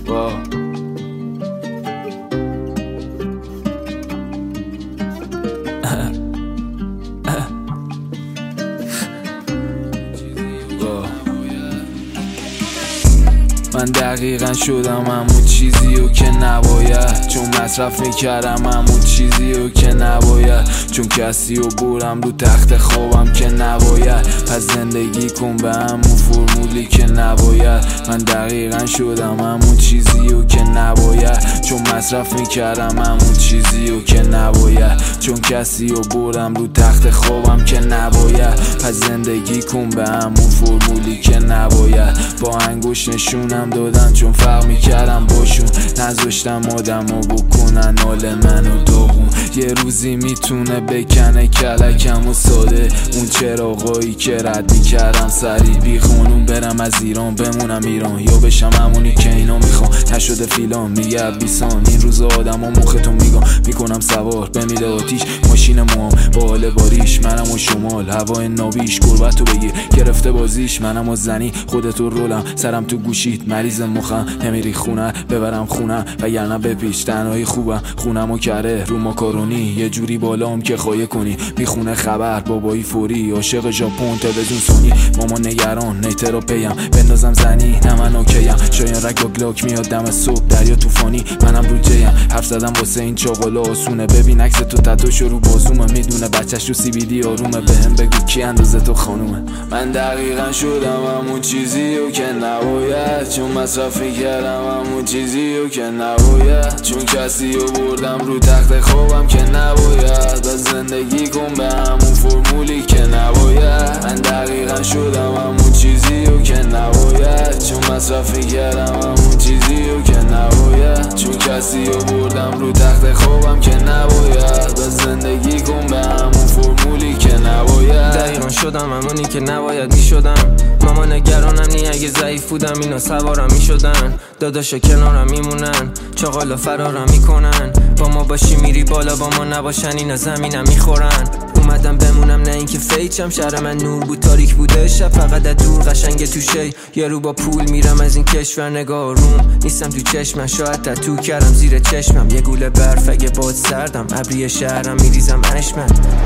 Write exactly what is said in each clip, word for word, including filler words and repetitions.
با من دقیقا شدم همون چیزیو که نباید، چون مصرف میکردم همون چیزیو که نباید، چون کسیو برم رو تخت خوابم که نباید. پس زندگی کن به همون فرمولی که نباید. من دقیقا شدم همون چیزیو که نباید، چون مصرف میکردم همون چیزیو که نباید، چون کسیو برم رو تخت خوابم که نباید. پس زندگی کن به همون فرمولی که نباید. با انگوش نشونم دادن چون فرق میکردم باشون، نذاشتم آدمو بکنن حال منو داغون. یه روزی میتونه بکنه کلکم و ساده، اون چراغایی که رد میکردم سریع بی خانون. برم از ایران بمونم ایران، یا بشم همونی که اینا میخوان. نشده فیلان میگه بیسان، این روز آدم و مختون میگم میکنم سوار بمیره آتیش ماشین موام با حال باریش. منم و شمال هوای نابیش، گربتو بگیر گرفته بازیش. منم و زنی خودتو رولم، سرم تو گوشید مریض مخم. نمیری خونه ببرم خونم وگرنه بپیش. تنهایی خوبم خونمو کره رو ماکارونی، یه جوری بالام که خواهی کنی. میخونه خبر بابایی فوری، عاشق ژاپن تلویزیون سونی. ماما نگران نیترو پیم بندازم زنی نه من اوکیم. شاید رگ و گلاک میاد دم صبح دریا طوفانی، منم رو جیم. حرف زدم واسه این چاقالا آسونه، ببین عکس تو تتوش رو بازومه. میدونه بچه‌ش تو سی بی دی آرومه، بهم بگو کی اندازه تو خانومه. من دقیقا شدم همون چیزیو که نباید، چون مصرف میکردم همون چیزیو که نباید، چون کسیو بردم رو تخت خوابم که نباید. و زندگی کن به همون فرمولی که نباید. من دقیقا شدم همون چیزیو که نباید، چون مصرف میکردم همون چیزیو که نباید، چون کسیو بردم رو تخت خوابم که نباید. و زندگی کن به همون فرمولی که نباید. دقیقا شدم همونی که نباید میشدم. ماما نگرانم نی اگه ضعیف بودم اینا سوارم میشدن. داداشا کنارم میمونن، چاقالا فرارم میکنن. با ما باشی میری بالا، با ما نباشن اینا زمینم میخورن. اومدم بمونم نه اینکه فیچم، شهر من نور بود تاریک بوده شب، فقط از دور قشنگ توشه. یه رو با پول میرم از این کشور، نگاه روم نیستم تو چشمم. شاید تتو کردم زیر چشمم، یه گوله برف اگه باد سردم. ابری شهرم میریزم اشمن،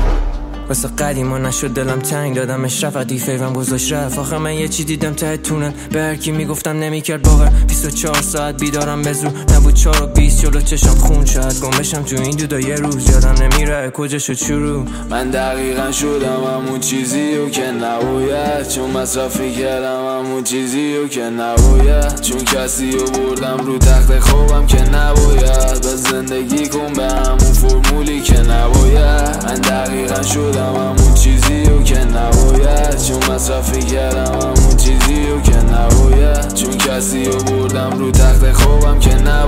واسه قدیما نشد دلم تنگ. دادم اشرف عدی فیوم گذاشت رفت. آخه من یه چی دیدم ته تونل، به هرکی میگفتم نمیکرد باور. بیست و چهار ساعت بیدارم به زور، نبود چهار و بیست جلو چشم خون. شاید گم بشم تو این دودا یه روز، یادم نمیره کجا شد شروع. من دقیقا شدم همون چیزیو که نباید، چون مصرف میکردم همون چیزیو که نباید، چون کسیو بردم رو تخت خوابم که نباید. و زندگی کن به همون فرمولی که نباید. من دقیقا شدم همون چیزیو که نباید، چون مصرف کردم همون چیزیو که نباید، چون کسیو بردم رو تخت خوابم که نباید.